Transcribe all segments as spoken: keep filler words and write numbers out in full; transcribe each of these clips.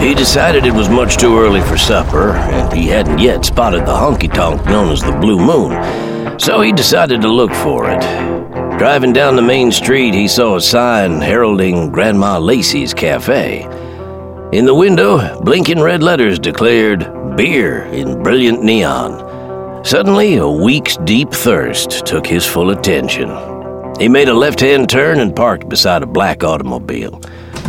He decided it was much too early for supper, and he hadn't yet spotted the honky-tonk known as the Blue Moon, so he decided to look for it. Driving down the main street, he saw a sign heralding Grandma Lacey's Cafe. In the window, blinking red letters declared, "Beer," in brilliant neon. Suddenly, a week's deep thirst took his full attention. He made a left-hand turn and parked beside a black automobile.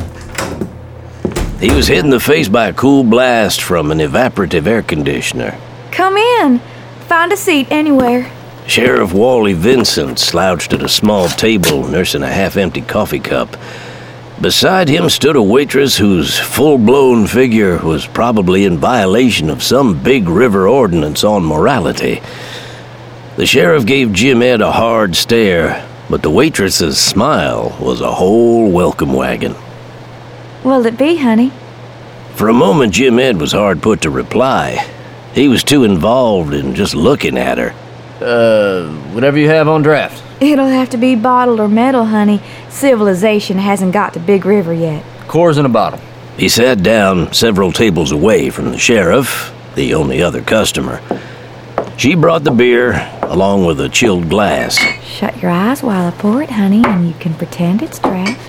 He was hit in the face by a cool blast from an evaporative air conditioner. Come in. Find a seat anywhere. Sheriff Wally Vincent slouched at a small table, nursing a half-empty coffee cup. Beside him stood a waitress whose full-blown figure was probably in violation of some big river ordinance on morality. The sheriff gave Jim Ed a hard stare, but the waitress's smile was a whole welcome wagon. What'll it be, honey? For a moment, Jim Ed was hard put to reply. He was too involved in just looking at her. Uh, whatever you have on draft. It'll have to be bottled or metal, honey. Civilization hasn't got to Big River yet. Coors in a bottle. He sat down several tables away from the sheriff, the only other customer. She brought the beer, along with a chilled glass. Shut your eyes while I pour it, honey, and you can pretend it's draft.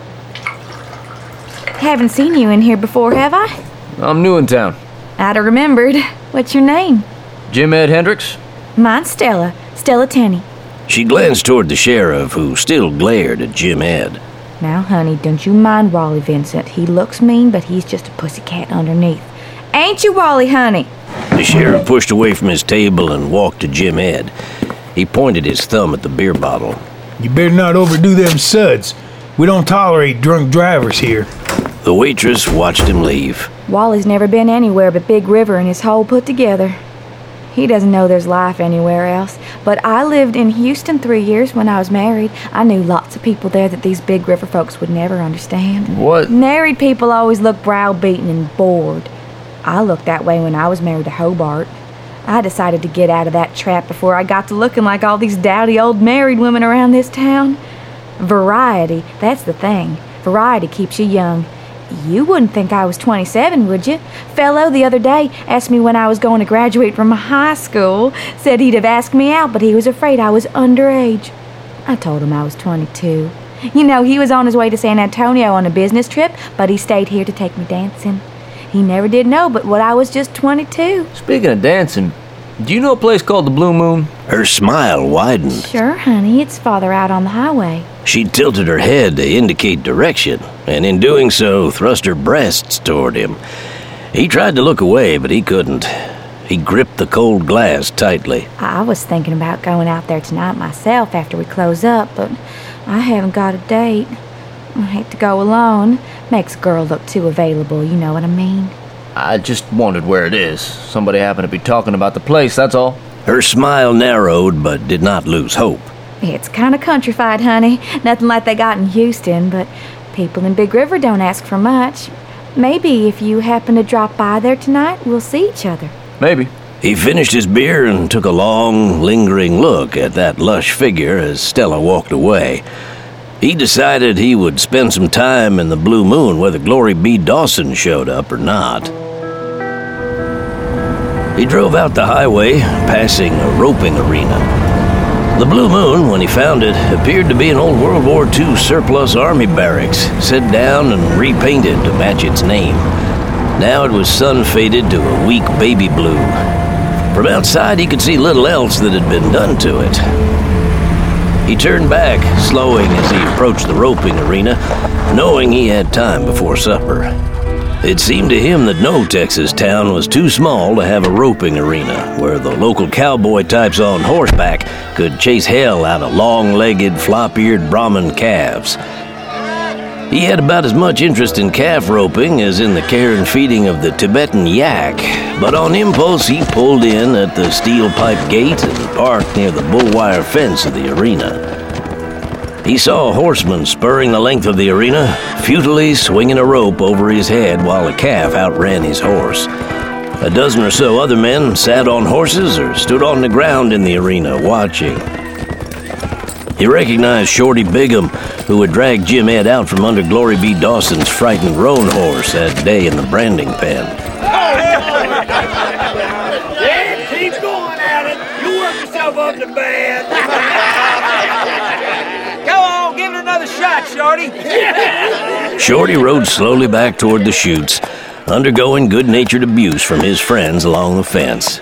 Haven't seen you in here before, have I? I'm new in town. I'd have remembered. What's your name? Jim Ed Hendricks. Mine's Stella. Stella Tenney. She glanced toward the sheriff, who still glared at Jim Ed. Now, honey, don't you mind Wally Vincent. He looks mean, but he's just a pussycat underneath. Ain't you, Wally, honey? The sheriff pushed away from his table and walked to Jim Ed. He pointed his thumb at the beer bottle. You better not overdo them suds. We don't tolerate drunk drivers here. The waitress watched him leave. Wally's never been anywhere but Big River and his whole put together. He doesn't know there's life anywhere else. But I lived in Houston three years when I was married. I knew lots of people there that these Big River folks would never understand. What? Married people always look browbeaten and bored. I looked that way when I was married to Hobart. I decided to get out of that trap before I got to looking like all these dowdy old married women around this town. Variety, that's the thing. Variety keeps you young. You wouldn't think I was twenty-seven, would you? Fellow the other day asked me when I was going to graduate from high school. Said he'd have asked me out, but he was afraid I was underage. I told him I was twenty-two. You know, he was on his way to San Antonio on a business trip, but he stayed here to take me dancing. He never did know but what I was just twenty-two. Speaking of dancing, do you know a place called the Blue Moon? Her smile widened. Sure, honey. It's farther out on the highway. She tilted her head to indicate direction, and in doing so, thrust her breasts toward him. He tried to look away, but he couldn't. He gripped the cold glass tightly. I was thinking about going out there tonight myself after we close up, but I haven't got a date. I hate to go alone. Makes a girl look too available, you know what I mean? I just wondered where it is. Somebody happened to be talking about the place, that's all. Her smile narrowed, but did not lose hope. It's kind of countrified, honey. Nothing like they got in Houston, but people in Big River don't ask for much. Maybe if you happen to drop by there tonight, we'll see each other. Maybe. He finished his beer and took a long, lingering look at that lush figure as Stella walked away. He decided he would spend some time in the Blue Moon whether Glory B. Dawson showed up or not. He drove out the highway, passing a roping arena. The Blue Moon, when he found it, appeared to be an old World War Two surplus army barracks, set down and repainted to match its name. Now it was sun-faded to a weak baby blue. From outside, he could see little else that had been done to it. He turned back, slowing as he approached the roping arena, knowing he had time before supper. It seemed to him that no Texas town was too small to have a roping arena where the local cowboy types on horseback could chase hell out of long-legged, flop-eared Brahmin calves. He had about as much interest in calf roping as in the care and feeding of the Tibetan yak, but on impulse he pulled in at the steel pipe gate and parked near the bull wire fence of the arena. He saw a horseman spurring the length of the arena, futilely swinging a rope over his head while a calf outran his horse. A dozen or so other men sat on horses or stood on the ground in the arena watching. He recognized Shorty Bigham, who had dragged Jim Ed out from under Glory B. Dawson's frightened roan horse that day in the branding pen. Yeah, keep going at it. You work yourself up to bed. Go on, give it another shot, Shorty. Shorty rode slowly back toward the chutes, undergoing good-natured abuse from his friends along the fence.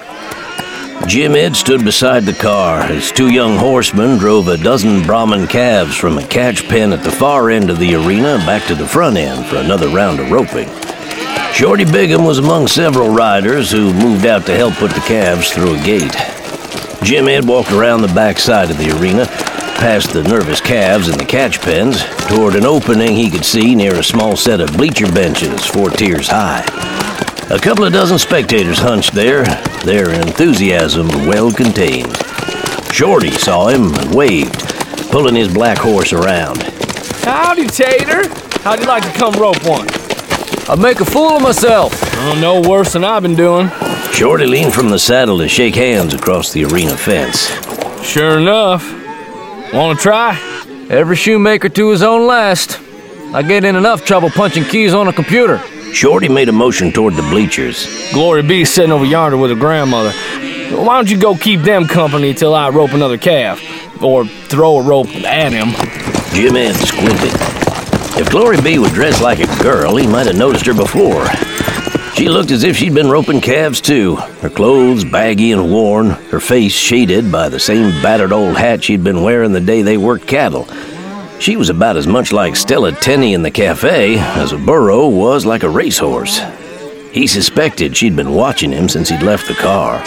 Jim Ed stood beside the car as two young horsemen drove a dozen Brahmin calves from a catch pen at the far end of the arena back to the front end for another round of roping. Shorty Bigham was among several riders who moved out to help put the calves through a gate. Jim Ed walked around the back side of the arena, past the nervous calves in the catch pens, toward an opening he could see near a small set of bleacher benches four tiers high. A couple of dozen spectators hunched there, their enthusiasm well contained. Shorty saw him and waved, pulling his black horse around. Howdy, Tater. How'd you like to come rope one? I'd make a fool of myself. Oh, no worse than I've been doing. Shorty leaned from the saddle to shake hands across the arena fence. Sure enough. Wanna try? Every shoemaker to his own last. I get in enough trouble punching keys on a computer. Shorty made a motion toward the bleachers. Glory B's sitting over yonder with her grandmother. Why don't you go keep them company till I rope another calf? Or throw a rope at him. Jim Ed squinted. If Glory B would dress like a girl, he might have noticed her before. She looked as if she'd been roping calves too, her clothes baggy and worn, her face shaded by the same battered old hat she'd been wearing the day they worked cattle. She was about as much like Stella Tenney in the cafe as a burro was like a racehorse. He suspected she'd been watching him since he'd left the car.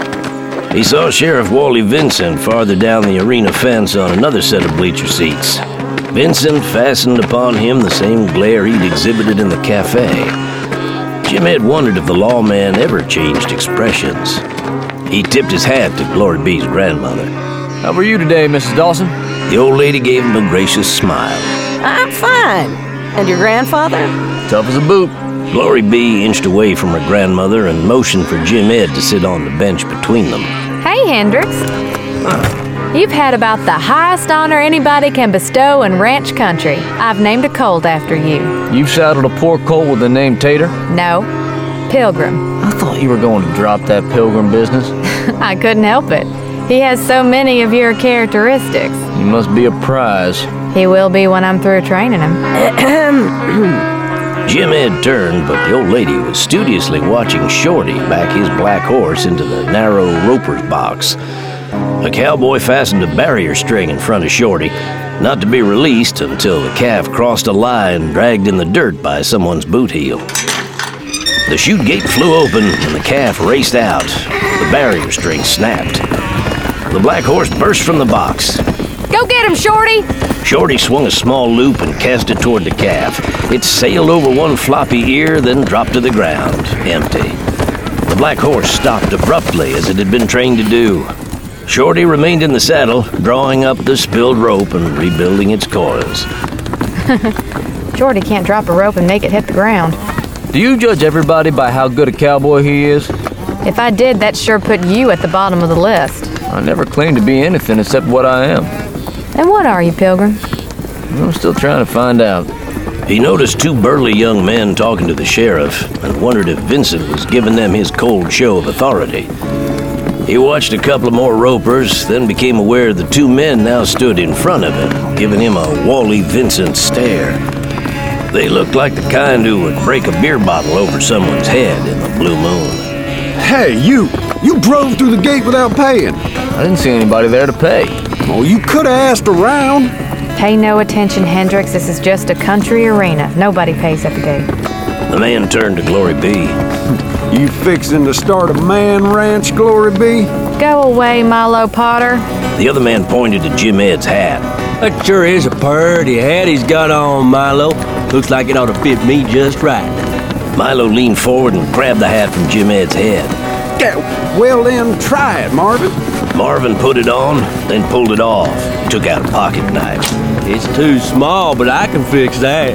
He saw Sheriff Wally Vincent farther down the arena fence on another set of bleacher seats. Vincent fastened upon him the same glare he'd exhibited in the cafe. Jim Ed wondered if the lawman ever changed expressions. He tipped his hat to Glory B's grandmother. How are you today, Missus Dawson? The old lady gave him a gracious smile. I'm fine. And your grandfather? Tough as a boot. Glory B inched away from her grandmother and motioned for Jim Ed to sit on the bench between them. Hey, Hendrix. You've had about the highest honor anybody can bestow in ranch country. I've named a colt after you. You've saddled a poor colt with the name Tater? No, Pilgrim. I thought you were going to drop that Pilgrim business. I couldn't help it. He has so many of your characteristics. He must be a prize. He will be when I'm through training him. Jim Ed turned, but the old lady was studiously watching Shorty back his black horse into the narrow roper's box. A cowboy fastened a barrier string in front of Shorty, not to be released until the calf crossed a line dragged in the dirt by someone's boot heel. The chute gate flew open and the calf raced out. The barrier string snapped. The black horse burst from the box. Go get him, Shorty! Shorty swung a small loop and cast it toward the calf. It sailed over one floppy ear, then dropped to the ground, empty. The black horse stopped abruptly, as it had been trained to do. Shorty remained in the saddle, drawing up the spilled rope and rebuilding its coils. Shorty can't drop a rope and make it hit the ground. Do you judge everybody by how good a cowboy he is? If I did, that sure put you at the bottom of the list. I never claimed to be anything except what I am. And what are you, Pilgrim? I'm still trying to find out. He noticed two burly young men talking to the sheriff and wondered if Vincent was giving them his cold show of authority. He watched a couple of more ropers, then became aware the two men now stood in front of him, giving him a Wally Vincent stare. They looked like the kind who would break a beer bottle over someone's head in the blue moon. Hey, you! You drove through the gate without paying. I didn't see anybody there to pay. Oh, you could have asked around. Pay no attention, Hendrix. This is just a country arena. Nobody pays at the gate. The man turned to Glory B. You fixing to start a man ranch, Glory B? Go away, Milo Potter. The other man pointed to Jim Ed's hat. That sure is a purty hat he's got on, Milo. Looks like it ought to fit me just right. Milo leaned forward and grabbed the hat from Jim Ed's head. Well then, try it, Marvin. Marvin put it on, then pulled it off. Took out a pocket knife. It's too small, but I can fix that.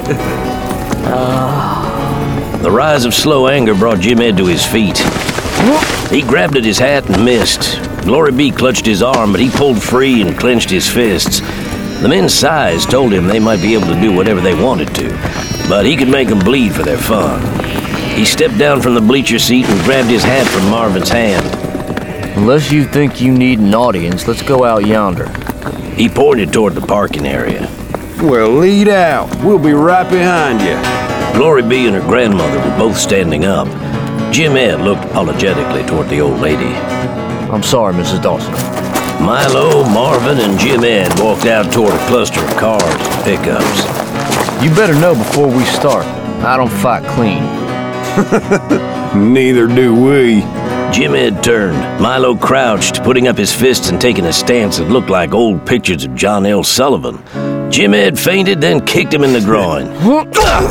The rise of slow anger brought Jim Ed to his feet. He grabbed at his hat and missed. Glory B clutched his arm, but he pulled free and clenched his fists. The men's size told him they might be able to do whatever they wanted to, but he could make them bleed for their fun. He stepped down from the bleacher seat and grabbed his hat from Marvin's hand. Unless you think you need an audience, let's go out yonder. He pointed toward the parking area. Well, lead out. We'll be right behind you. Glory B and her grandmother were both standing up. Jim Ed looked apologetically toward the old lady. I'm sorry, Missus Dawson. Milo, Marvin, and Jim Ed walked out toward a cluster of cars and pickups. You better know before we start, I don't fight clean. Neither do we. Jim Ed turned. Milo crouched, putting up his fists and taking a stance that looked like old pictures of John L. Sullivan. Jim Ed fainted, then kicked him in the groin. Oh,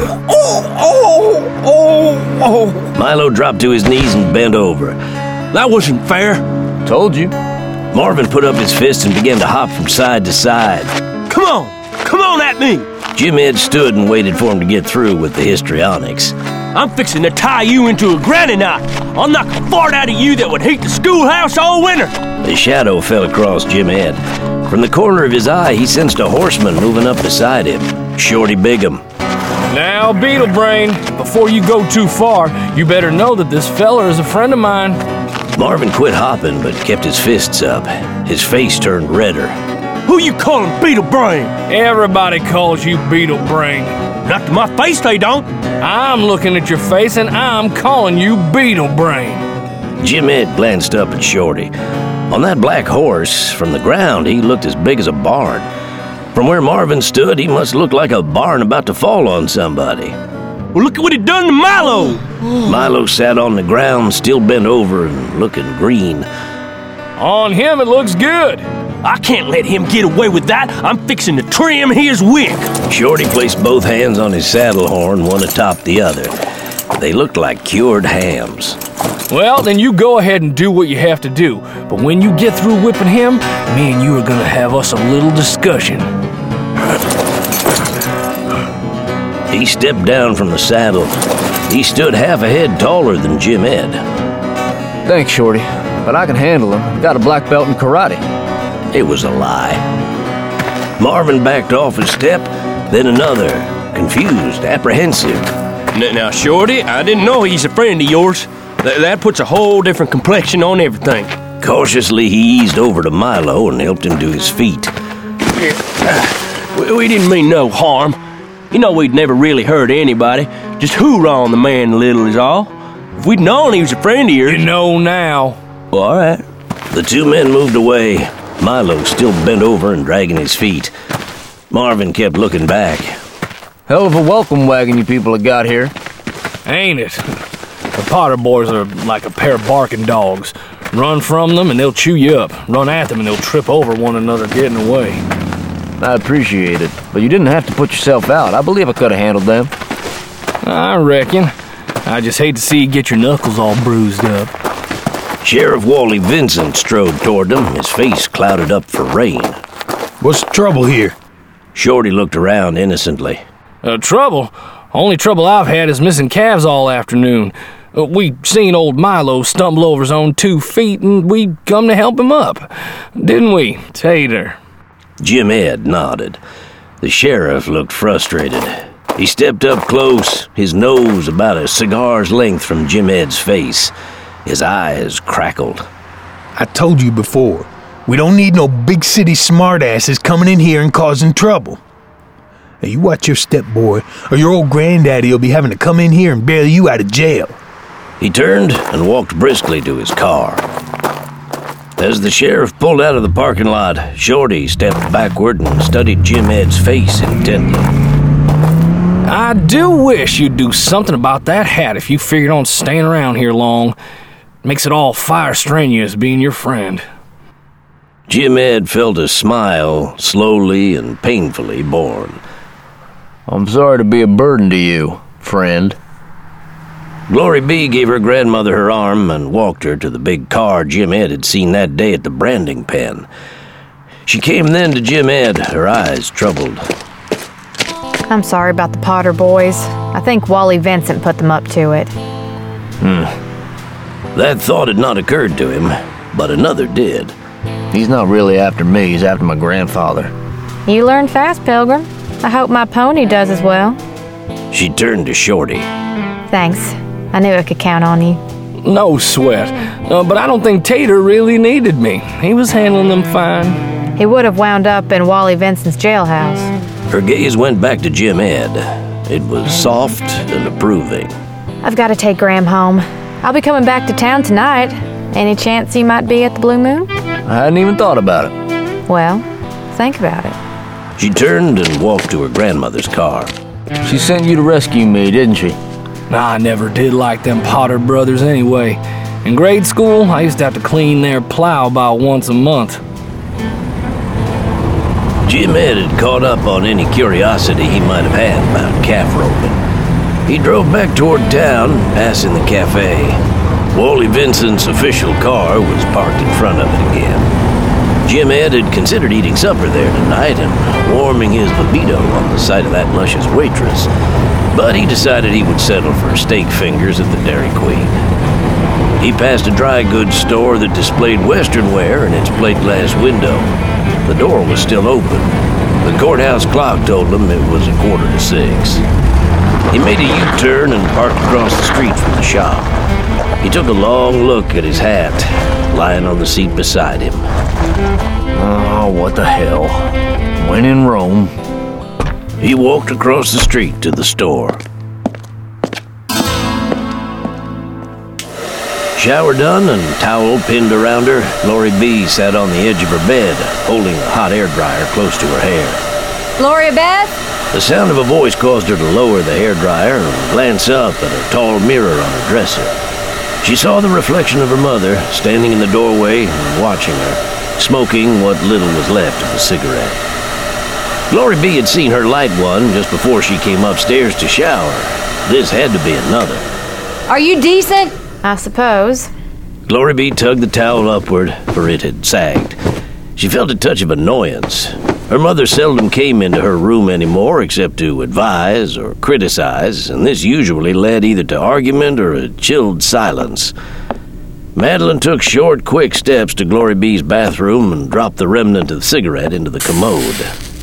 oh, oh, oh. Milo dropped to his knees and bent over. That wasn't fair. Told you. Marvin put up his fist and began to hop from side to side. Come on, come on at me. Jim Ed stood and waited for him to get through with the histrionics. I'm fixing to tie you into a granny knot. I'll knock a fart out of you that would heat the schoolhouse all winter. A shadow fell across Jim Ed. From the corner of his eye, he sensed a horseman moving up beside him. Shorty Bigham. Now, Beetle Brain, before you go too far, you better know that this fella is a friend of mine. Marvin quit hopping, but kept his fists up. His face turned redder. Who you calling Beetle Brain? Everybody calls you Beetle Brain. Not to my face, they don't. I'm looking at your face, and I'm calling you Beetle Brain. Jim Ed glanced up at Shorty. On that black horse, from the ground, he looked as big as a barn. From where Marvin stood, he must look like a barn about to fall on somebody. Well, look at what he done to Milo. Milo sat on the ground, still bent over and looking green. On him, it looks good. I can't let him get away with that. I'm fixing to trim his wick. Shorty placed both hands on his saddle horn, one atop the other. They looked like cured hams. Well, then you go ahead and do what you have to do. But when you get through whipping him, me and you are gonna have us a little discussion. He stepped down from the saddle. He stood half a head taller than Jim Ed. Thanks, Shorty, but I can handle him. Got a black belt in karate. It was a lie. Marvin backed off a step, then another, confused, apprehensive. Now, Shorty, I didn't know he's a friend of yours. Th- that puts a whole different complexion on everything. Cautiously, he eased over to Milo and helped him to his feet. We, we didn't mean no harm. You know we'd never really hurt anybody. Just hoorah on the man a little is all. If we'd known he was a friend of yours... You know now. Well, all right. The two men moved away. Milo still bent over and dragging his feet. Marvin kept looking back. Hell of a welcome wagon you people have got here. Ain't it? The Potter boys are like a pair of barking dogs. Run from them and they'll chew you up. Run at them and they'll trip over one another getting away. I appreciate it, but you didn't have to put yourself out. I believe I could have handled them. I reckon. I just hate to see you get your knuckles all bruised up. Sheriff Wally Vincent strode toward them, his face clouded up for rain. What's the trouble here? Shorty looked around innocently. Uh, trouble? Only trouble I've had is missing calves all afternoon. Uh, we seen old Milo stumble over his own two feet, and we come to help him up. Didn't we, Tater? Jim Ed nodded. The sheriff looked frustrated. He stepped up close, his nose about a cigar's length from Jim Ed's face. His eyes crackled. I told you before, we don't need no big city smartasses coming in here and causing trouble. Now you watch your step, boy, or your old granddaddy will be having to come in here and bail you out of jail. He turned and walked briskly to his car. As the sheriff pulled out of the parking lot, Shorty stepped backward and studied Jim Ed's face intently. I do wish you'd do something about that hat if you figured on staying around here long. Makes it all fire strenuous being your friend. Jim Ed felt a smile slowly and painfully born. I'm sorry to be a burden to you, friend. Glory B gave her grandmother her arm and walked her to the big car Jim Ed had seen that day at the branding pen. She came then to Jim Ed, her eyes troubled. I'm sorry about the Potter boys. I think Wally Vincent put them up to it. Hmm. That thought had not occurred to him, but another did. He's not really after me, he's after my grandfather. You learn fast, Pilgrim. I hope my pony does as well. She turned to Shorty. Thanks. I knew I could count on you. No sweat. Uh, but I don't think Tater really needed me. He was handling them fine. He would have wound up in Wally Vincent's jailhouse. Her gaze went back to Jim Ed. It was soft and approving. I've got to take Graham home. I'll be coming back to town tonight. Any chance he might be at the Blue Moon? I hadn't even thought about it. Well, think about it. She turned and walked to her grandmother's car. She sent you to rescue me, didn't she? I never did like them Potter brothers anyway. In grade school, I used to have to clean their plow about once a month. Jim Ed had caught up on any curiosity he might have had about calf roping. He drove back toward town, passing the cafe. Wally Vincent's official car was parked in front of it again. Jim Ed had considered eating supper there tonight and warming his libido on the sight of that luscious waitress, but he decided he would settle for steak fingers at the Dairy Queen. He passed a dry goods store that displayed Western wear in its plate glass window. The door was still open. The courthouse clock told him it was a quarter to six. He made a U-turn and parked across the street from the shop. He took a long look at his hat, lying on the seat beside him. Oh, what the hell. When in Rome. He walked across the street to the store. Shower done and towel pinned around her, Glory B sat on the edge of her bed, holding a hot air dryer close to her hair. Gloria Beth? The sound of a voice caused her to lower the hair dryer and glance up at a tall mirror on her dresser. She saw the reflection of her mother standing in the doorway and watching her, smoking what little was left of a cigarette. Glory B had seen her light one just before she came upstairs to shower. This had to be another. Are you decent? I suppose. Glory B tugged the towel upward, for it had sagged. She felt a touch of annoyance. Her mother seldom came into her room anymore except to advise or criticize, and this usually led either to argument or a chilled silence. Madeline took short, quick steps to Glory B's bathroom and dropped the remnant of the cigarette into the commode.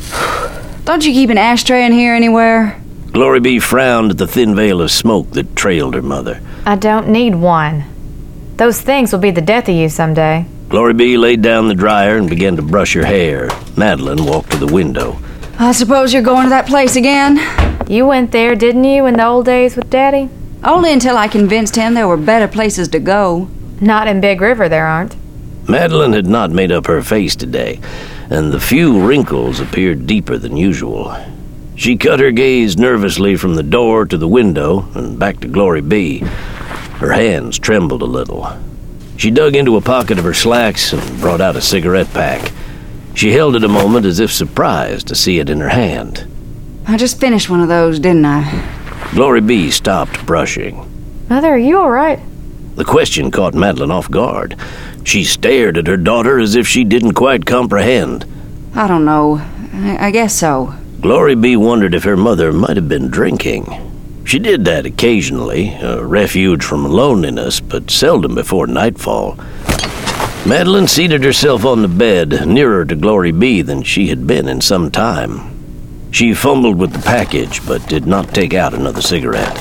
Don't you keep an ashtray in here anywhere? Glory B frowned at the thin veil of smoke that trailed her mother. I don't need one. Those things will be the death of you someday. Glory B laid down the dryer and began to brush her hair. Madeline walked to the window. I suppose you're going to that place again? You went there, didn't you, in the old days with Daddy? Only until I convinced him there were better places to go. Not in Big River, there aren't. Madeline had not made up her face today, and the few wrinkles appeared deeper than usual. She cut her gaze nervously from the door to the window and back to Glory B. Her hands trembled a little. She dug into a pocket of her slacks and brought out a cigarette pack. She held it a moment as if surprised to see it in her hand. I just finished one of those, didn't I? Glory B stopped brushing. Mother, are you all right? The question caught Madeline off guard. She stared at her daughter as if she didn't quite comprehend. I don't know. I, I guess so. Glory B wondered if her mother might have been drinking. She did that occasionally, a refuge from loneliness, but seldom before nightfall. Madeline seated herself on the bed, nearer to Glory B than she had been in some time. She fumbled with the package, but did not take out another cigarette.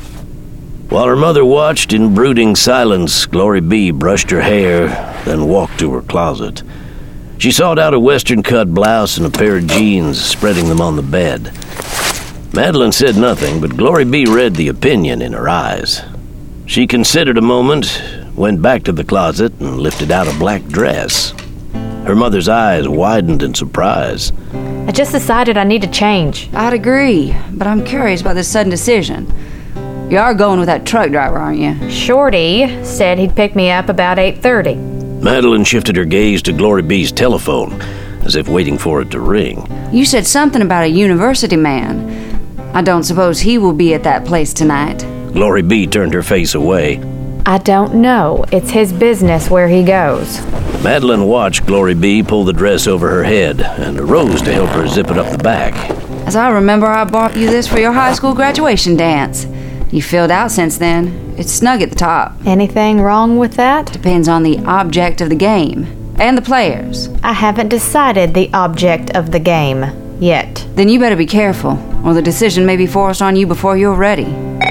While her mother watched in brooding silence, Glory B brushed her hair, then walked to her closet. She sought out a western-cut blouse and a pair of jeans, spreading them on the bed. Madeline said nothing, but Glory B read the opinion in her eyes. She considered a moment, went back to the closet, and lifted out a black dress. Her mother's eyes widened in surprise. I just decided I need to change. I'd agree, but I'm curious about this sudden decision. You are going with that truck driver, aren't you? Shorty said he'd pick me up about eight thirty. Madeline shifted her gaze to Glory B's telephone, as if waiting for it to ring. You said something about a university man. I don't suppose he will be at that place tonight. Glory B turned her face away. I don't know. It's his business where he goes. Madeline watched Glory B pull the dress over her head and arose to help her zip it up the back. As I remember, I bought you this for your high school graduation dance. You filled out since then. It's snug at the top. Anything wrong with that? Depends on the object of the game. And the players. I haven't decided the object of the game yet. Then you better be careful, or the decision may be forced on you before you're ready.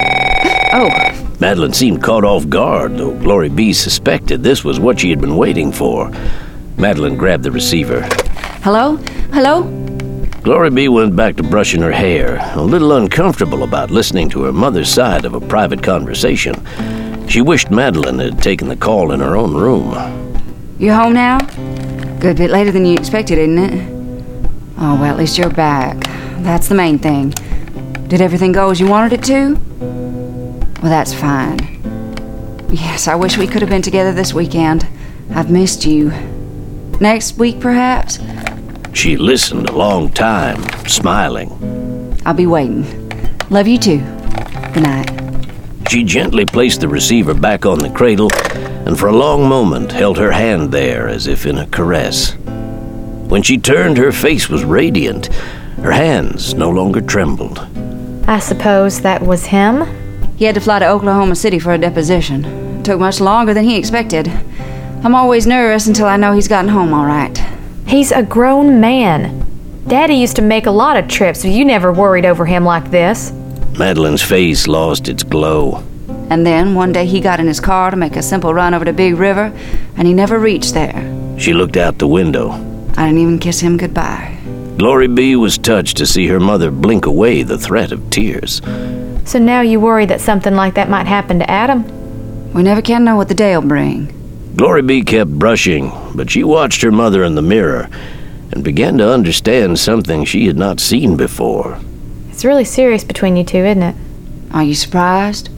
Oh. Madeline seemed caught off guard, though Glory B suspected this was what she had been waiting for. Madeline grabbed the receiver. Hello? Hello? Glory B went back to brushing her hair, a little uncomfortable about listening to her mother's side of a private conversation. She wished Madeline had taken the call in her own room. You home now? Good bit later than you expected, isn't it? Oh, well, at least you're back. That's the main thing. Did everything go as you wanted it to? Well, that's fine. Yes, I wish we could have been together this weekend. I've missed you. Next week, perhaps? She listened a long time, smiling. I'll be waiting. Love you too. Good night. She gently placed the receiver back on the cradle and for a long moment held her hand there as if in a caress. When she turned, her face was radiant. Her hands no longer trembled. I suppose that was him? He had to fly to Oklahoma City for a deposition. It took much longer than he expected. I'm always nervous until I know he's gotten home all right. He's a grown man. Daddy used to make a lot of trips, but you never worried over him like this. Madeline's face lost its glow. And then one day he got in his car to make a simple run over to Big River, and he never reached there. She looked out the window. I didn't even kiss him goodbye. Glory B was touched to see her mother blink away the threat of tears. So now you worry that something like that might happen to Adam? We never can know what the day'll bring. Glory B kept brushing, but she watched her mother in the mirror and began to understand something she had not seen before. It's really serious between you two, isn't it? Are you surprised?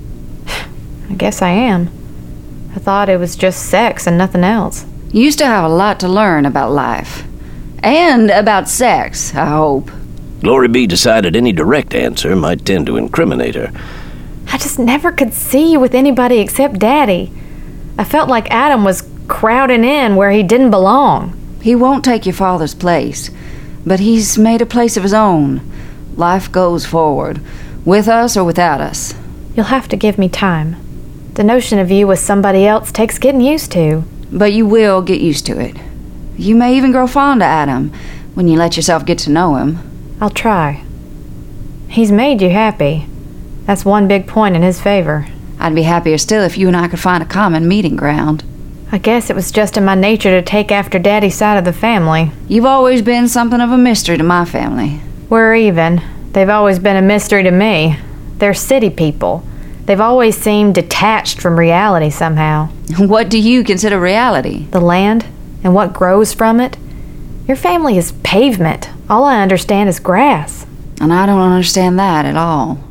I guess I am. I thought it was just sex and nothing else. You still have a lot to learn about life. And about sex, I hope. Glory B decided any direct answer might tend to incriminate her. I just never could see you with anybody except Daddy. I felt like Adam was crowding in where he didn't belong. He won't take your father's place, but he's made a place of his own. Life goes forward, with us or without us. You'll have to give me time. The notion of you with somebody else takes getting used to. But you will get used to it. You may even grow fond of Adam when you let yourself get to know him. I'll try. He's made you happy. That's one big point in his favor. I'd be happier still if you and I could find a common meeting ground. I guess it was just in my nature to take after Daddy's side of the family. You've always been something of a mystery to my family. We're even. They've always been a mystery to me. They're city people. They've always seemed detached from reality somehow. What do you consider reality? The land and what grows from it. Your family is pavement. All I understand is grass. And I don't understand that at all.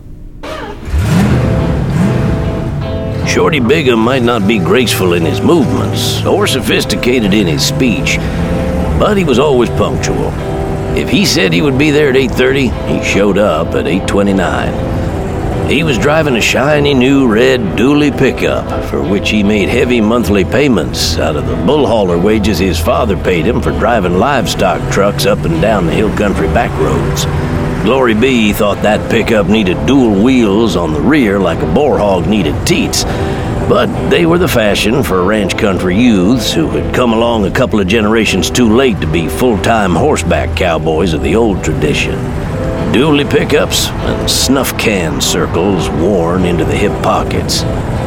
Shorty Bigham might not be graceful in his movements or sophisticated in his speech, but he was always punctual. If he said he would be there at eight thirty, he showed up at eight twenty-nine. He was driving a shiny new red dually pickup, for which he made heavy monthly payments out of the bull hauler wages his father paid him for driving livestock trucks up and down the hill country back roads. Glory B thought that pickup needed dual wheels on the rear like a boar hog needed teats, but they were the fashion for ranch country youths who had come along a couple of generations too late to be full-time horseback cowboys of the old tradition. Dually pickups and snuff can circles worn into the hip pockets.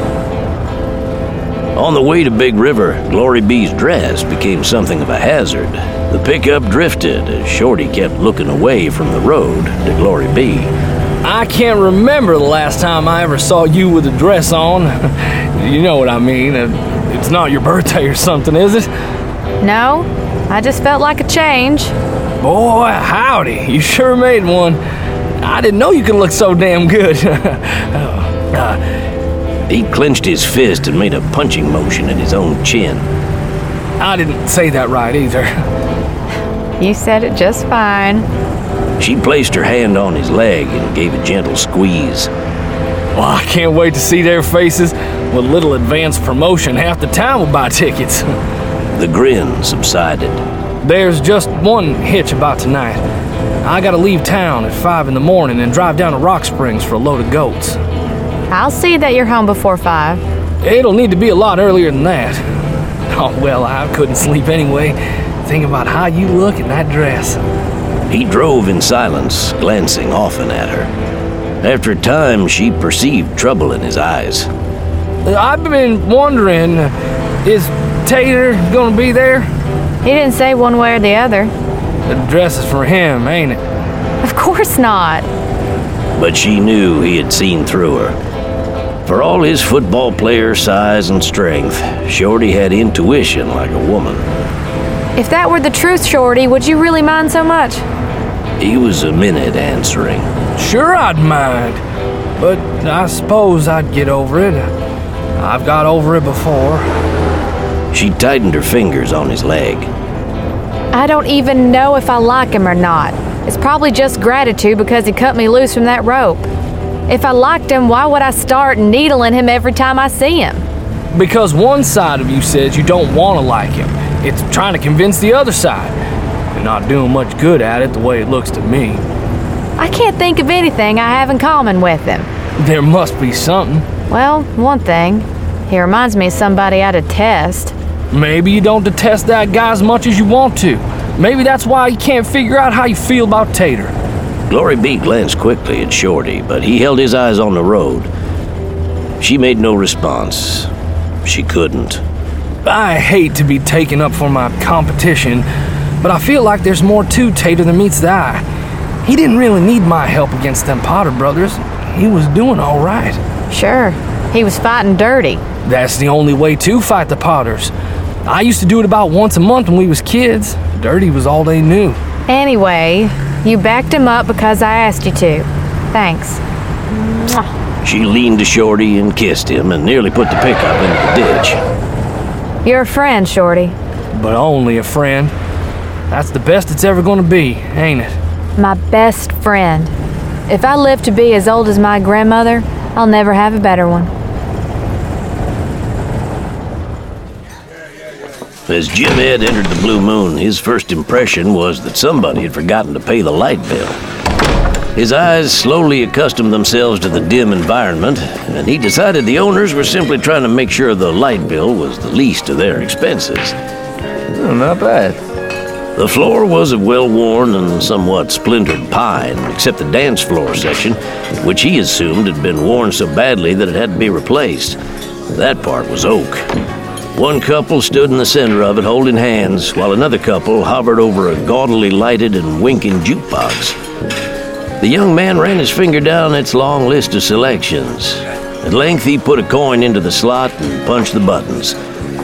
On the way to Big River, Glory B's dress became something of a hazard. The pickup drifted as Shorty kept looking away from the road to Glory B. I can't remember the last time I ever saw you with a dress on. You know what I mean. It's not your birthday or something, is it? No, I just felt like a change. Boy, howdy, you sure made one. I didn't know you could look so damn good. uh, he clenched his fist and made a punching motion at his own chin. I didn't say that right either. You said it just fine. She placed her hand on his leg and gave a gentle squeeze. Well, I can't wait to see their faces. With a little advance promotion, half the town will buy tickets. The grin subsided. There's just one hitch about tonight. I gotta leave town at five in the morning and drive down to Rock Springs for a load of goats. I'll see that you're home before five. It'll need to be a lot earlier than that. Oh, well, I couldn't sleep anyway, thinking about how you look in that dress. He drove in silence, glancing often at her. After a time, she perceived trouble in his eyes. I've been wondering, is Tater gonna be there? He didn't say one way or the other. The dress is for him, ain't it? Of course not. But she knew he had seen through her. For all his football player size and strength, Shorty had intuition like a woman. If that were the truth, Shorty, would you really mind so much? He was a minute answering. Sure I'd mind, but I suppose I'd get over it. I've got over it before. She tightened her fingers on his leg. I don't even know if I like him or not. It's probably just gratitude because he cut me loose from that rope. If I liked him, why would I start needling him every time I see him? Because one side of you says you don't want to like him. It's trying to convince the other side. You're not doing much good at it the way it looks to me. I can't think of anything I have in common with him. There must be something. Well, one thing. He reminds me of somebody I detest. Maybe you don't detest that guy as much as you want to. Maybe that's why you can't figure out how you feel about Tater. Glory B glanced quickly at Shorty, but he held his eyes on the road. She made no response. She couldn't. I hate to be taken up for my competition, but I feel like there's more to Tater than meets the eye. He didn't really need my help against them Potter brothers. He was doing all right. Sure, he was fighting dirty. That's the only way to fight the Potters. I used to do it about once a month when we was kids. Dirty was all they knew. Anyway, you backed him up because I asked you to. Thanks. Mwah. She leaned to Shorty and kissed him and nearly put the pickup into the ditch. You're a friend, Shorty. But only a friend. That's the best it's ever gonna be, ain't it? My best friend. If I live to be as old as my grandmother, I'll never have a better one. As Jim Ed entered the Blue Moon, his first impression was that somebody had forgotten to pay the light bill. His eyes slowly accustomed themselves to the dim environment, and he decided the owners were simply trying to make sure the light bill was the least of their expenses. Oh, not bad. The floor was of well-worn and somewhat splintered pine, except the dance floor section, which he assumed had been worn so badly that it had to be replaced. That part was oak. One couple stood in the center of it holding hands, while another couple hovered over a gaudily lighted and winking jukebox. The young man ran his finger down its long list of selections. At length he put a coin into the slot and punched the buttons.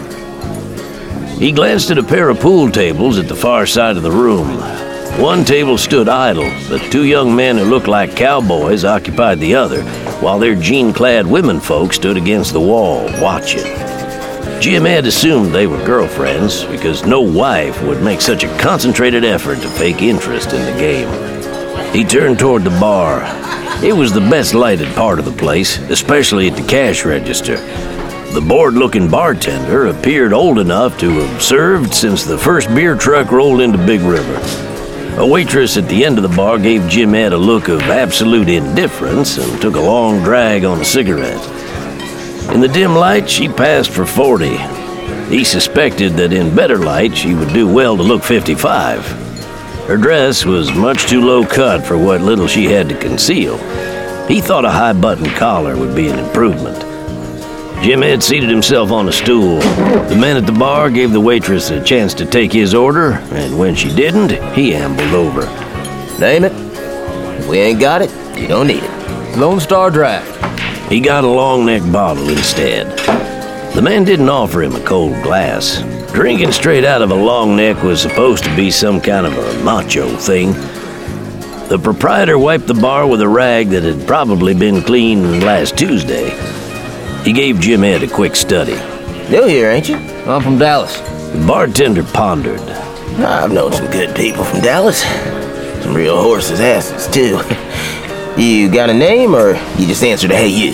He glanced at a pair of pool tables at the far side of the room. One table stood idle, but two young men who looked like cowboys occupied the other, while their jean-clad womenfolk stood against the wall, watching. Jim had assumed they were girlfriends, because no wife would make such a concentrated effort to fake interest in the game. He turned toward the bar. It was the best lighted part of the place, especially at the cash register. The bored-looking bartender appeared old enough to have served since the first beer truck rolled into Big River. A waitress at the end of the bar gave Jim Ed a look of absolute indifference and took a long drag on a cigarette. In the dim light, she passed for forty. He suspected that in better light she would do well to look fifty-five. Her dress was much too low cut for what little she had to conceal. He thought a high-button collar would be an improvement. Jim Ed seated himself on a stool. The man at the bar gave the waitress a chance to take his order, and when she didn't, he ambled over. Name it. If we ain't got it, you don't need it. Lone Star Draft. He got a long-neck bottle instead. The man didn't offer him a cold glass. Drinking straight out of a long neck was supposed to be some kind of a macho thing. The proprietor wiped the bar with a rag that had probably been cleaned last Tuesday. He gave Jim Ed a quick study. New here, ain't you? I'm from Dallas. The bartender pondered. I've known some good people from Dallas. Some real horses' asses, too. You got a name, or you just answer to hey you?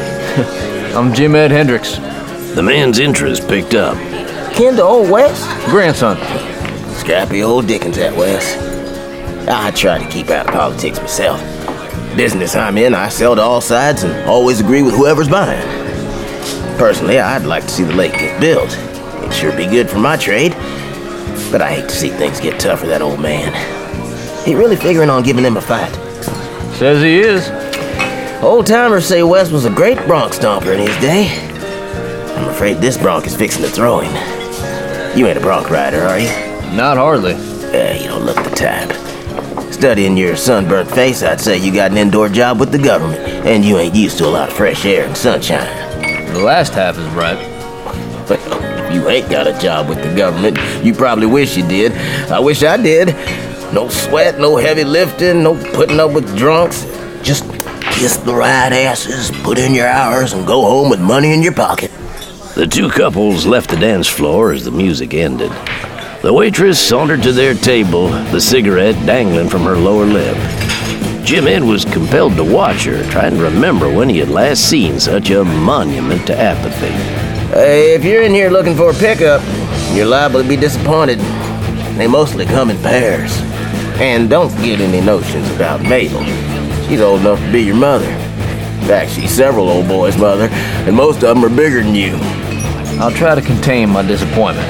I'm Jim Ed Hendricks. The man's interest picked up. Kin to old Wes? Grandson. Scrappy old Dickens, that Wes. I try to keep out of politics myself. Business I'm in, I sell to all sides and always agree with whoever's buying. Personally, I'd like to see the lake get built. It Sure be good for my trade. But I hate to see things get tough for that old man. He really figuring on giving him a fight. Says he is. Old-timers say Wes was a great bronc stomper in his day. I'm afraid this bronc is fixing to throw him. You ain't a bronc rider, are you? Not hardly. Yeah, you don't look the type. Studying your sunburnt face, I'd say you got an indoor job with the government, and you ain't used to a lot of fresh air and sunshine. The last half is right. Well, if you ain't got a job with the government, you probably wish you did. I wish I did. No sweat, no heavy lifting, no putting up with drunks. Just kiss the right asses, put in your hours, and go home with money in your pocket. The two couples left the dance floor as the music ended. The waitress sauntered to their table, the cigarette dangling from her lower lip. Jim Ed was compelled to watch her, trying to remember when he had last seen such a monument to apathy. Hey, if you're in here looking for a pickup, you're liable to be disappointed. They mostly come in pairs. And don't get any notions about Mabel. She's old enough to be your mother. In fact, she's several old boys' mother, and most of them are bigger than you. I'll try to contain my disappointment.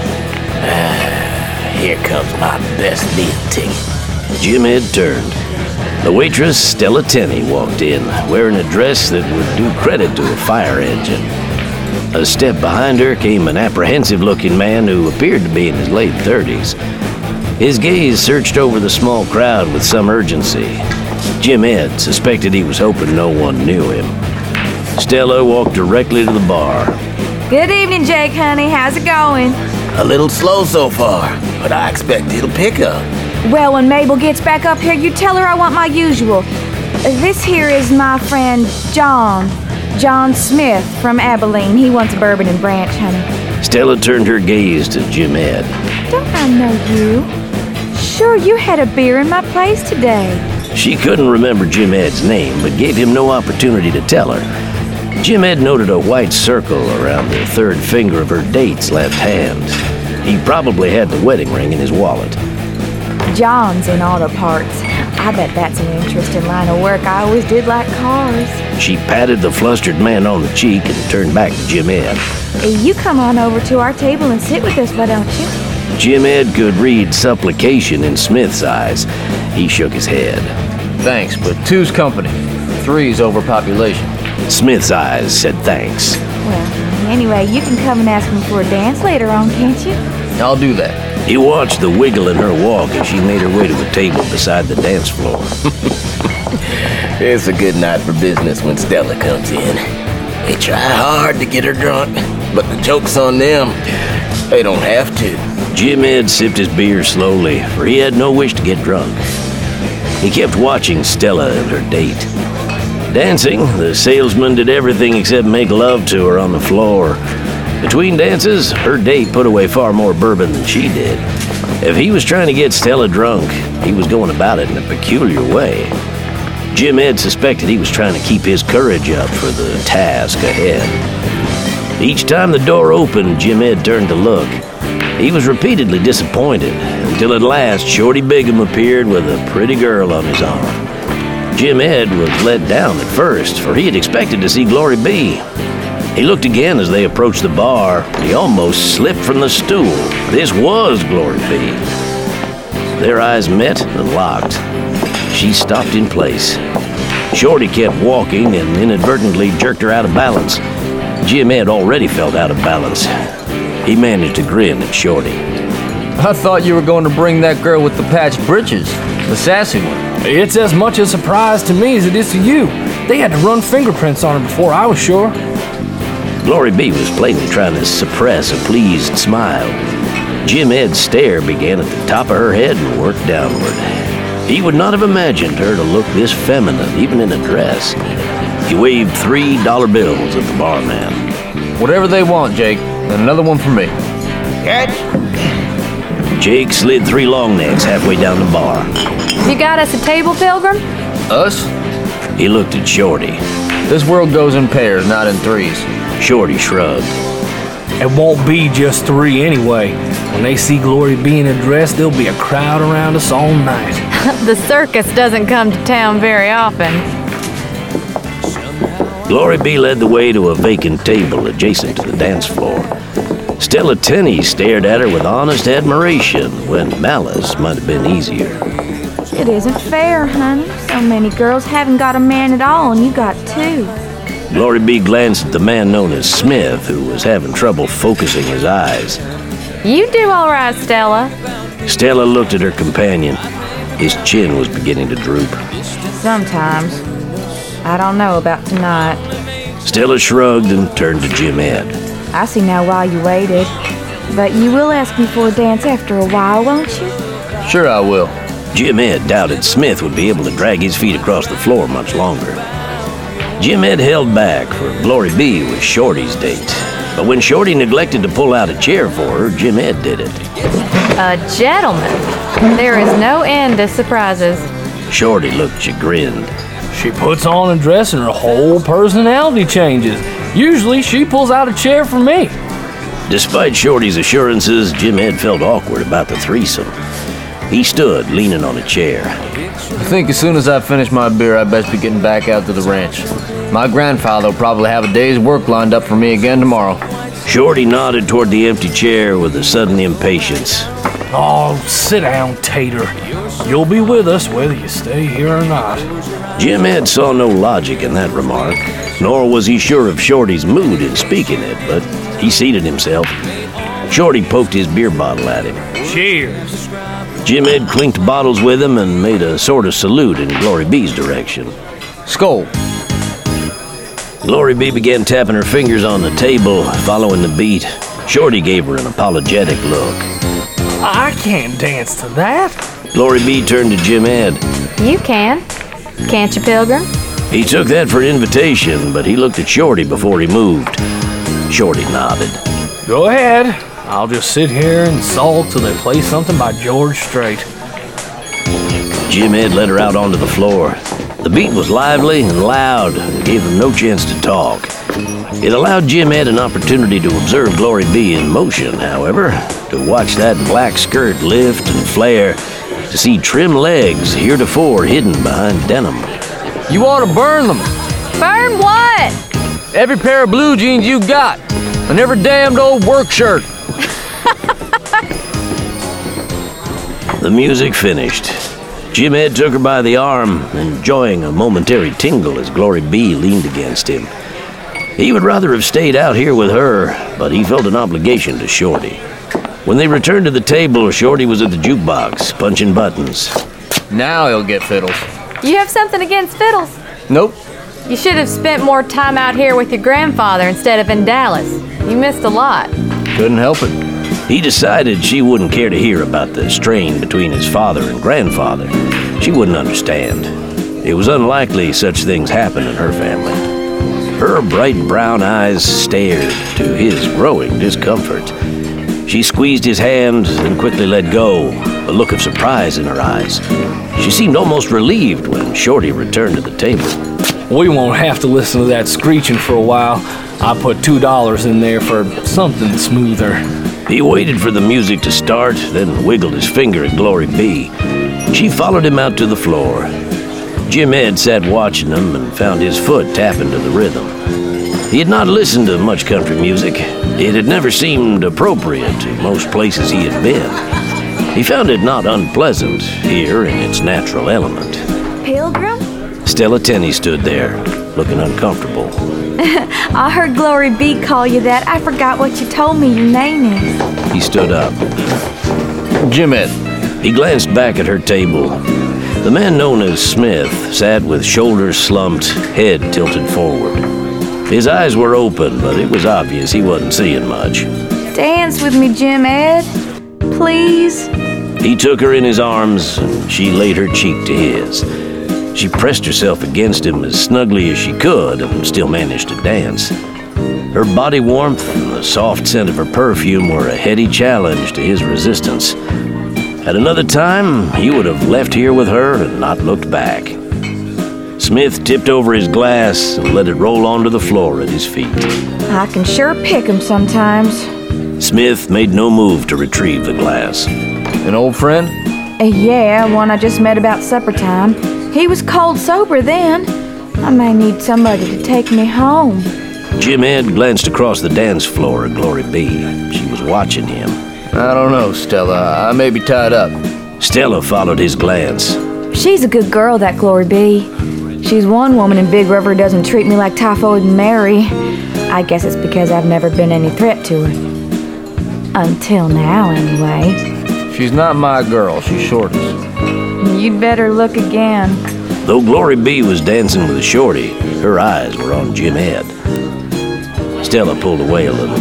Here comes my best deal ticket. Jim Ed turned. The waitress, Stella Tenney, walked in, wearing a dress that would do credit to a fire engine. A step behind her came an apprehensive-looking man who appeared to be in his late thirties. His gaze searched over the small crowd with some urgency. Jim Ed suspected he was hoping no one knew him. Stella walked directly to the bar. Good evening, Jake, honey. How's it going? A little slow so far, but I expect it'll pick up. Well, when Mabel gets back up here, you tell her I want my usual. This here is my friend John. John Smith from Abilene. He wants a bourbon and branch, honey. Stella turned her gaze to Jim Ed. Don't I know you? Sure, you had a beer in my place today. She couldn't remember Jim Ed's name, but gave him no opportunity to tell her. Jim Ed noted a white circle around the third finger of her date's left hand. He probably had the wedding ring in his wallet. John's in auto parts. I bet that's an interesting line of work. I always did like cars. She patted the flustered man on the cheek and turned back to Jim Ed. Hey, you come on over to our table and sit with us, why don't you? Jim Ed could read supplication in Smith's eyes. He shook his head. Thanks, but two's company. Three's overpopulation. Smith's eyes said thanks. Well, anyway, you can come and ask me for a dance later on, can't you? I'll do that. He watched the wiggle in her walk as she made her way to a table beside the dance floor. It's a good night for business when Stella comes in. They try hard to get her drunk, but the joke's on them. They don't have to. Jim Ed sipped his beer slowly, for he had no wish to get drunk. He kept watching Stella and her date. Dancing, the salesman did everything except make love to her on the floor. Between dances, her date put away far more bourbon than she did. If he was trying to get Stella drunk, he was going about it in a peculiar way. Jim Ed suspected he was trying to keep his courage up for the task ahead. Each time the door opened, Jim Ed turned to look. He was repeatedly disappointed, until at last Shorty Bigham appeared with a pretty girl on his arm. Jim Ed was let down at first, for he had expected to see Glory B. He looked again as they approached the bar. He almost slipped from the stool. This was Glory B. Their eyes met and locked. She stopped in place. Shorty kept walking and inadvertently jerked her out of balance. Jim Ed already felt out of balance. He managed to grin at Shorty. I thought you were going to bring that girl with the patched britches, the sassy one. It's as much a surprise to me as it is to you. They had to run fingerprints on her before I was sure. Glory B was plainly trying to suppress a pleased smile. Jim Ed's stare began at the top of her head and worked downward. He would not have imagined her to look this feminine, even in a dress. He waved three dollar bills at the barman. Whatever they want, Jake. And another one for me. Catch. Jake slid three long necks halfway down the bar. You got us a table, Pilgrim? Us? He looked at Shorty. This world goes in pairs, not in threes. Shorty shrugged. It won't be just three anyway. When they see Glory B in a dress, there'll be a crowd around us all night. The circus doesn't come to town very often. Glory B led the way to a vacant table adjacent to the dance floor. Stella Tenney stared at her with honest admiration when malice might have been easier. It isn't fair, honey. So many girls haven't got a man at all, and you got two. Glory B glanced at the man known as Smith, who was having trouble focusing his eyes. You do all right, Stella. Stella looked at her companion. His chin was beginning to droop. Sometimes. I don't know about tonight. Stella shrugged and turned to Jim Ed. I see now why you waited. But you will ask me for a dance after a while, won't you? Sure I will. Jim Ed doubted Smith would be able to drag his feet across the floor much longer. Jim Ed held back, for Glory B was Shorty's date. But when Shorty neglected to pull out a chair for her, Jim Ed did it. A gentleman. There is no end to surprises. Shorty looked chagrined. She puts on a dress and her whole personality changes. Usually she pulls out a chair for me. Despite Shorty's assurances, Jim Ed felt awkward about the threesome. He stood, leaning on a chair. I think as soon as I finish my beer, I'd best be getting back out to the ranch. My grandfather will probably have a day's work lined up for me again tomorrow. Shorty nodded toward the empty chair with a sudden impatience. Oh, sit down, Tater. You'll be with us whether you stay here or not. Jim Ed saw no logic in that remark, nor was he sure of Shorty's mood in speaking it, but he seated himself. Shorty poked his beer bottle at him. Cheers. Jim Ed clinked bottles with him and made a sort of salute in Glory B's direction. Skull. Glory B began tapping her fingers on the table, following the beat. Shorty gave her an apologetic look. I can't dance to that. Glory B turned to Jim Ed. You can. Can't you, Pilgrim? He took that for an invitation, but he looked at Shorty before he moved. Shorty nodded. Go ahead. I'll just sit here and sulk till they play something by George Strait. Jim Ed led her out onto the floor. The beat was lively and loud and gave him no chance to talk. It allowed Jim Ed an opportunity to observe Glory B in motion, however, to watch that black skirt lift and flare, to see trim legs heretofore hidden behind denim. You ought to burn them. Burn what? Every pair of blue jeans you got, and every damned old work shirt. The music finished. Jim Ed took her by the arm, enjoying a momentary tingle as Glory B leaned against him. He would rather have stayed out here with her, but he felt an obligation to Shorty. When they returned to the table, Shorty was at the jukebox, punching buttons. Now he'll get fiddles. You have something against fiddles? Nope. You should have spent more time out here with your grandfather instead of in Dallas. You missed a lot. Couldn't help it. He decided she wouldn't care to hear about the strain between his father and grandfather. She wouldn't understand. It was unlikely such things happened in her family. Her bright brown eyes stared, to his growing discomfort. She squeezed his hand and quickly let go, a look of surprise in her eyes. She seemed almost relieved when Shorty returned to the table. We won't have to listen to that screeching for a while. I put two dollars in there for something smoother. He waited for the music to start, then wiggled his finger at Glory B. She followed him out to the floor. Jim Ed sat watching him and found his foot tapping to the rhythm. He had not listened to much country music. It had never seemed appropriate to most places he had been. He found it not unpleasant here in its natural element. Pilgrim? Stella Tenney stood there, looking uncomfortable. I heard Glory B call you that. I forgot what you told me your name is. He stood up. Jim Ed. He glanced back at her table. The man known as Smith sat with shoulders slumped, head tilted forward. His eyes were open, but it was obvious he wasn't seeing much. Dance with me, Jim Ed. Please. He took her in his arms, and she laid her cheek to his. She pressed herself against him as snugly as she could and still managed to dance. Her body warmth and the soft scent of her perfume were a heady challenge to his resistance. At another time, he would have left here with her and not looked back. Smith tipped over his glass and let it roll onto the floor at his feet. I can sure pick 'em sometimes. Smith made no move to retrieve the glass. An old friend? Uh, yeah, one I just met about supper time. He was cold sober then. I may need somebody to take me home. Jim Ed glanced across the dance floor at Glory B. She was watching him. I don't know, Stella. I may be tied up. Stella followed his glance. She's a good girl, that Glory B. She's one woman in Big River who doesn't treat me like Typhoid Mary. I guess it's because I've never been any threat to her. Until now, anyway. She's not my girl. She's Shorty's. You'd better look again. Though Glory B was dancing with Shorty, her eyes were on Jim Ed. Stella pulled away a little.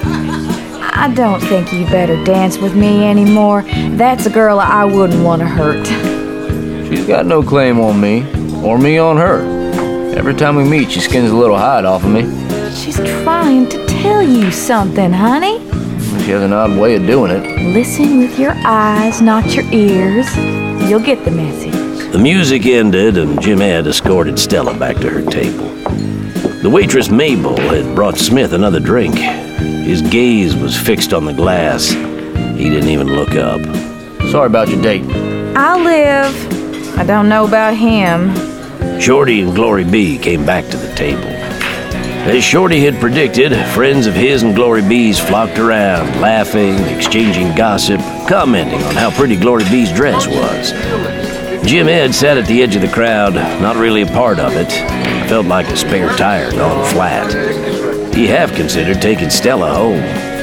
I don't think you better dance with me anymore. That's a girl I wouldn't want to hurt. She's got no claim on me, or me on her. Every time we meet, she skins a little hide off of me. She's trying to tell you something, honey. She has an odd way of doing it. Listen with your eyes, not your ears. You'll get the message. The music ended, and Jim Ed escorted Stella back to her table. The waitress Mabel had brought Smith another drink. His gaze was fixed on the glass. He didn't even look up. Sorry about your date. I live. I don't know about him. Shorty and Glory B came back to the table. As Shorty had predicted, friends of his and Glory B's flocked around, laughing, exchanging gossip, commenting on how pretty Glory B's dress was. Jim Ed sat at the edge of the crowd, not really a part of it. Felt like a spare tire gone flat. He half considered taking Stella home.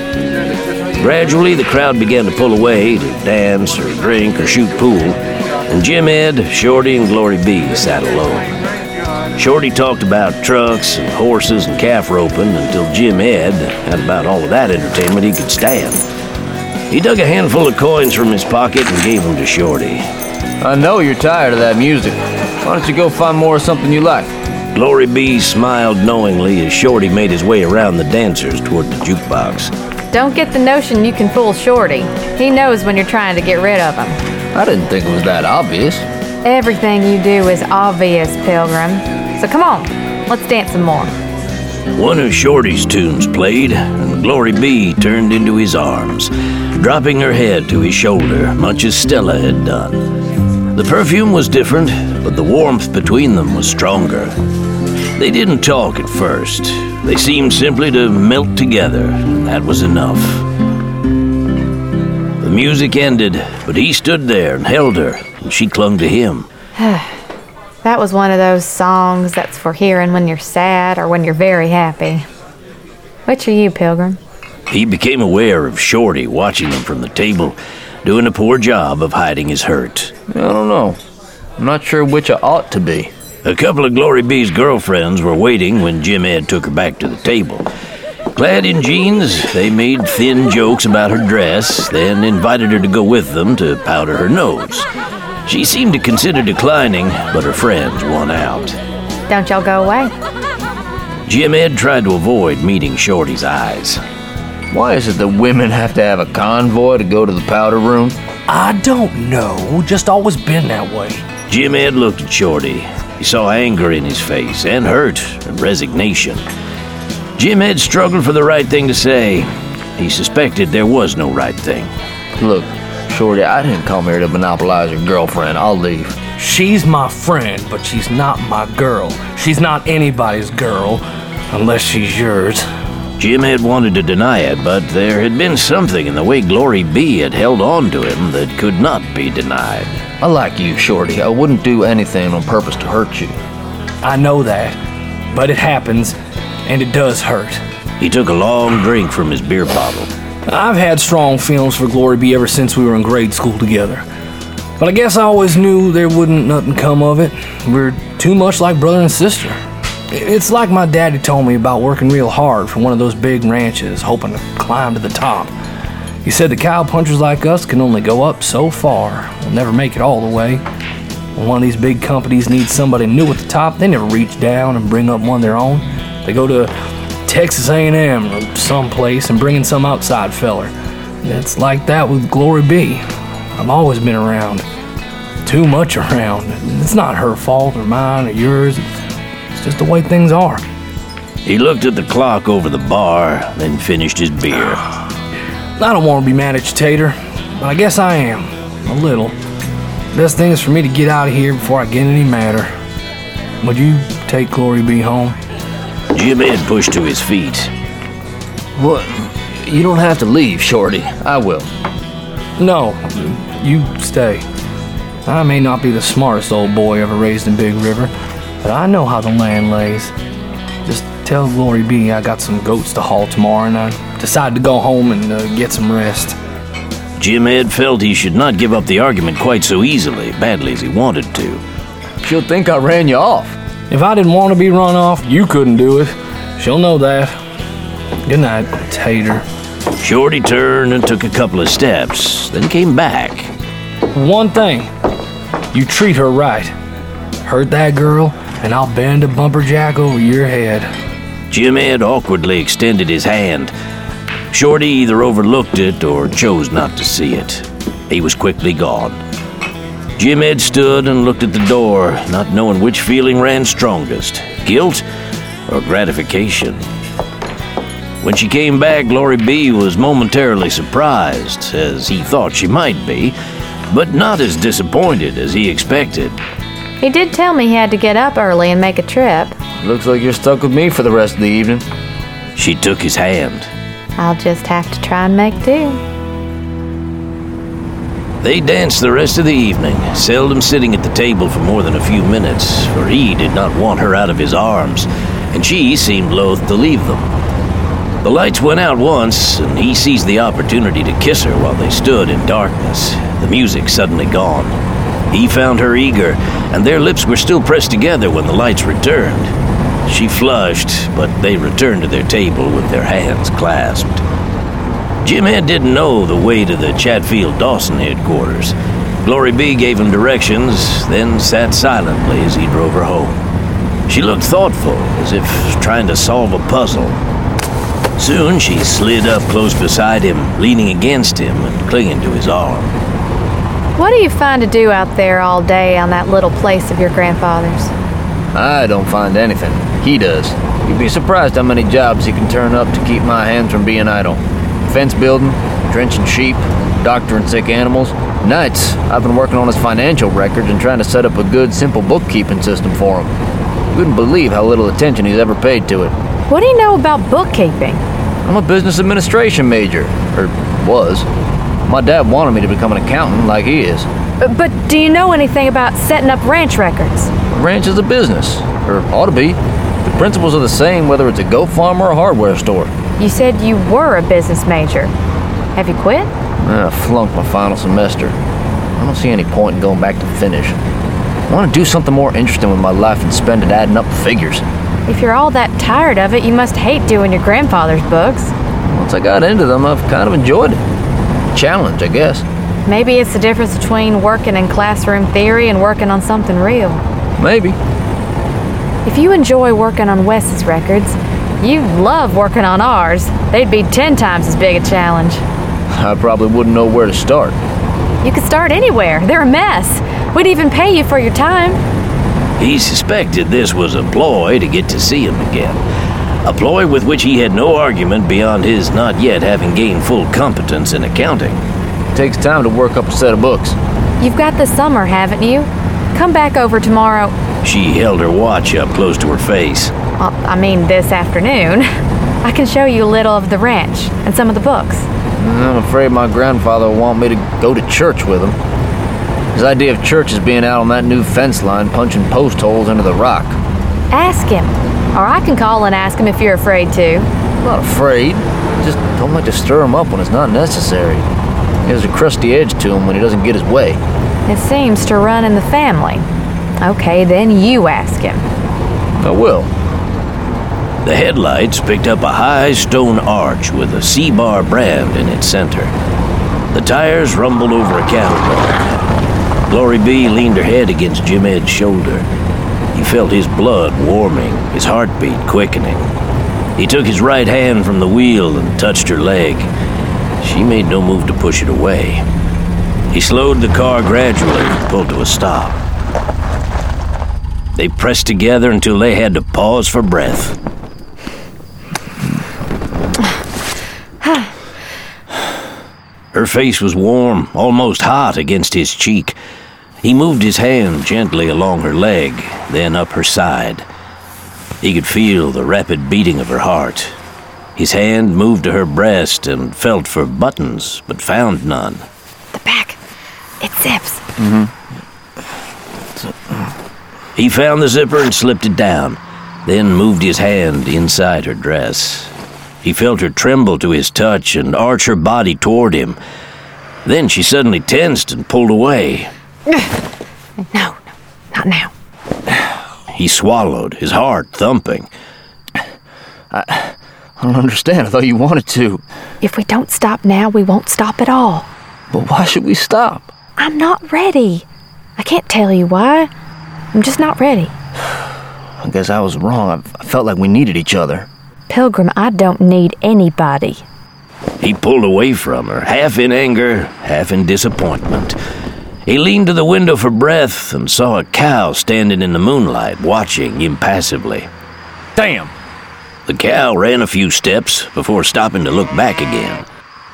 Gradually, the crowd began to pull away to dance or drink or shoot pool, and Jim Ed, Shorty, and Glory B sat alone. Shorty talked about trucks and horses and calf roping until Jim Ed had about all of that entertainment he could stand. He dug a handful of coins from his pocket and gave them to Shorty. I know you're tired of that music. Why don't you go find more of something you like? Glory B smiled knowingly as Shorty made his way around the dancers toward the jukebox. Don't get the notion you can fool Shorty. He knows when you're trying to get rid of him. I didn't think it was that obvious. Everything you do is obvious, Pilgrim. So come on, let's dance some more. One of Shorty's tunes played, and Glory B turned into his arms, dropping her head to his shoulder, much as Stella had done. The perfume was different, but the warmth between them was stronger. They didn't talk at first. They seemed simply to melt together, and that was enough. The music ended, but he stood there and held her, and she clung to him. That was one of those songs that's for hearing when you're sad or when you're very happy. Which are you, Pilgrim? He became aware of Shorty watching them from the table, doing a poor job of hiding his hurt. I don't know. I'm not sure which I ought to be. A couple of Glory B's girlfriends were waiting when Jim Ed took her back to the table. Clad in jeans, they made thin jokes about her dress, then invited her to go with them to powder her nose. She seemed to consider declining, but her friends won out. Don't y'all go away? Jim Ed tried to avoid meeting Shorty's eyes. Why is it that women have to have a convoy to go to the powder room? I don't know. Just always been that way. Jim Ed looked at Shorty. He saw anger in his face, and hurt, and resignation. Jim Ed struggled for the right thing to say. He suspected there was no right thing. Look, Shorty, I didn't come here to monopolize your girlfriend. I'll leave. She's my friend, but she's not my girl. She's not anybody's girl, unless she's yours. Jim Ed wanted to deny it, but there had been something in the way Glory B had held on to him that could not be denied. I like you, Shorty. I wouldn't do anything on purpose to hurt you. I know that, but it happens, and it does hurt. He took a long drink from his beer bottle. I've had strong feelings for Glory B ever since we were in grade school together. But I guess I always knew there wouldn't nothing come of it. We're too much like brother and sister. It's like my daddy told me about working real hard for one of those big ranches, hoping to climb to the top. He said the cowpunchers like us can only go up so far. We'll never make it all the way. When one of these big companies needs somebody new at the top, they never reach down and bring up one of their own. They go to Texas A and M or someplace and bring in some outside feller. It's like that with Glory B. I've always been around. Too much around. It's not her fault or mine or yours. It's just the way things are. He looked at the clock over the bar, then finished his beer. I don't want to be mad at you, Tater, but I guess I am. A little. Best thing is for me to get out of here before I get any madder. Would you take Glory B home? Jim Ed pushed to his feet. What? You don't have to leave, Shorty. I will. No, you stay. I may not be the smartest old boy ever raised in Big River, but I know how the land lays. Just tell Glory B I got some goats to haul tomorrow, and I decided to go home and uh, get some rest. Jim Ed felt he should not give up the argument quite so easily, badly as he wanted to. She'll think I ran you off. If I didn't want to be run off, you couldn't do it. She'll know that. Good night, Tater. Shorty turned and took a couple of steps, then came back. One thing, you treat her right. Hurt that girl, and I'll bend a bumperjack over your head. Jim Ed awkwardly extended his hand. Shorty either overlooked it or chose not to see it. He was quickly gone. Jim Ed stood and looked at the door, not knowing which feeling ran strongest, guilt or gratification. When she came back, Glory B was momentarily surprised, as he thought she might be, but not as disappointed as he expected. He did tell me he had to get up early and make a trip. Looks like you're stuck with me for the rest of the evening. She took his hand. I'll just have to try and make do. They danced the rest of the evening, seldom sitting at the table for more than a few minutes, for he did not want her out of his arms, and she seemed loath to leave them. The lights went out once, and he seized the opportunity to kiss her while they stood in darkness, the music suddenly gone. He found her eager, and their lips were still pressed together when the lights returned. She flushed, but they returned to their table with their hands clasped. Jim Ed didn't know the way to the Chatfield Dawson headquarters. Glory B gave him directions, then sat silently as he drove her home. She looked thoughtful, as if trying to solve a puzzle. Soon she slid up close beside him, leaning against him and clinging to his arm. What do you find to do out there all day on that little place of your grandfather's? I don't find anything. He does. You'd be surprised how many jobs he can turn up to keep my hands from being idle. Fence building, drenching sheep, doctoring sick animals. Nights, I've been working on his financial records and trying to set up a good, simple bookkeeping system for him. You wouldn't believe how little attention he's ever paid to it. What do you know about bookkeeping? I'm a business administration major, or was. My dad wanted me to become an accountant like he is. But, but do you know anything about setting up ranch records? A ranch is a business, or ought to be. The principles are the same whether it's a goat farm or a hardware store. You said you were a business major. Have you quit? I flunked my final semester. I don't see any point in going back to finish. I want to do something more interesting with my life than spend it adding up figures. If you're all that tired of it, you must hate doing your grandfather's books. Once I got into them, I've kind of enjoyed it. A challenge, I guess. Maybe it's the difference between working in classroom theory and working on something real. Maybe. If you enjoy working on Wes's records, you love working on ours. They'd be ten times as big a challenge. I probably wouldn't know where to start. You could start anywhere. They're a mess. We'd even pay you for your time. He suspected this was a ploy to get to see him again. A ploy with which he had no argument beyond his not yet having gained full competence in accounting. It takes time to work up a set of books. You've got the summer, haven't you? Come back over tomorrow. She held her watch up close to her face. Well, I mean this afternoon. I can show you a little of the ranch and some of the books. I'm afraid my grandfather will want me to go to church with him. His idea of church is being out on that new fence line punching post holes into the rock. Ask him. Or I can call and ask him if you're afraid to. I'm not afraid. I just don't like to stir him up when it's not necessary. He has a crusty edge to him when he doesn't get his way. It seems to run in the family. Okay, then you ask him. I will. The headlights picked up a high stone arch with a C-Bar brand in its center. The tires rumbled over a cattle dog. Glory B leaned her head against Jim Ed's shoulder. He felt his blood warming, his heartbeat quickening. He took his right hand from the wheel and touched her leg. She made no move to push it away. He slowed the car gradually and pulled to a stop. They pressed together until they had to pause for breath. Her face was warm, almost hot against his cheek. He moved his hand gently along her leg, then up her side. He could feel the rapid beating of her heart. His hand moved to her breast and felt for buttons, but found none. The back. It zips. Mm-hmm. He found the zipper and slipped it down, then moved his hand inside her dress. He felt her tremble to his touch and arch her body toward him. Then she suddenly tensed and pulled away. No, no, not now. He swallowed, his heart thumping. I, I don't understand. I thought you wanted to. If we don't stop now, we won't stop at all. But why should we stop? I'm not ready. I can't tell you why. I'm just not ready. I guess I was wrong. I felt like we needed each other. Pilgrim, I don't need anybody. He pulled away from her, half in anger, half in disappointment. He leaned to the window for breath and saw a cow standing in the moonlight, watching impassively. Damn! The cow ran a few steps before stopping to look back again.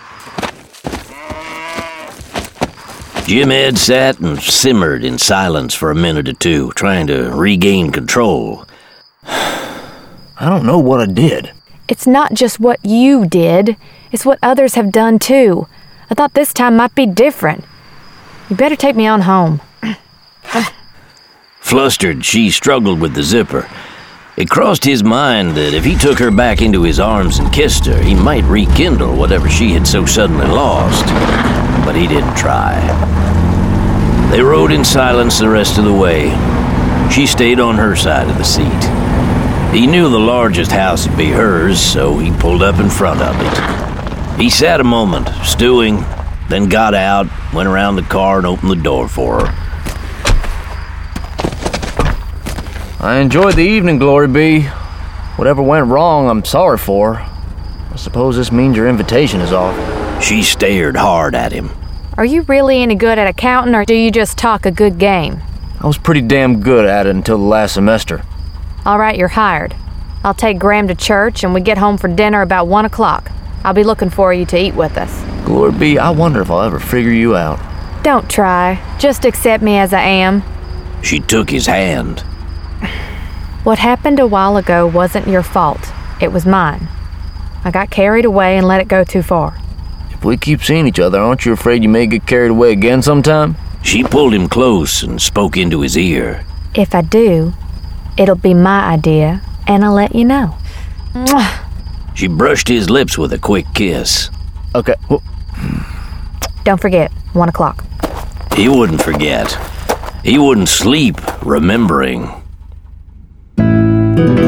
Jim Ed sat and simmered in silence for a minute or two, trying to regain control. I don't know what I did. It's not just what you did. It's what others have done, too. I thought this time might be different. You better take me on home. Flustered, she struggled with the zipper. It crossed his mind that if he took her back into his arms and kissed her, he might rekindle whatever she had so suddenly lost. But he didn't try. They rode in silence the rest of the way. She stayed on her side of the seat. He knew the largest house would be hers, so he pulled up in front of it. He sat a moment, stewing, then got out, went around the car and opened the door for her. I enjoyed the evening, Glory be. Whatever went wrong, I'm sorry for. I suppose this means your invitation is off. She stared hard at him. Are you really any good at accounting, or do you just talk a good game? I was pretty damn good at it until the last semester. All right, you're hired. I'll take Graham to church, and we get home for dinner about one o'clock. I'll be looking for you to eat with us. Glory be, I wonder if I'll ever figure you out. Don't try. Just accept me as I am. She took his hand. What happened a while ago wasn't your fault. It was mine. I got carried away and let it go too far. If we keep seeing each other, aren't you afraid you may get carried away again sometime? She pulled him close and spoke into his ear. If I do, it'll be my idea, and I'll let you know. Mwah. She brushed his lips with a quick kiss. Okay. Well, don't forget, one o'clock. He wouldn't forget. He wouldn't sleep remembering.